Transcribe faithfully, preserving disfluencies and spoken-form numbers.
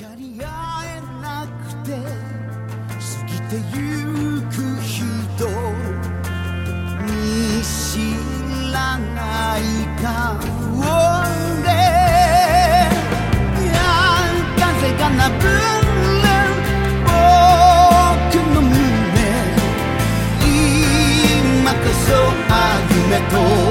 かり合えなくて過ぎてゆく人見知らない顔で風がなぶる僕の胸今こそ歩めと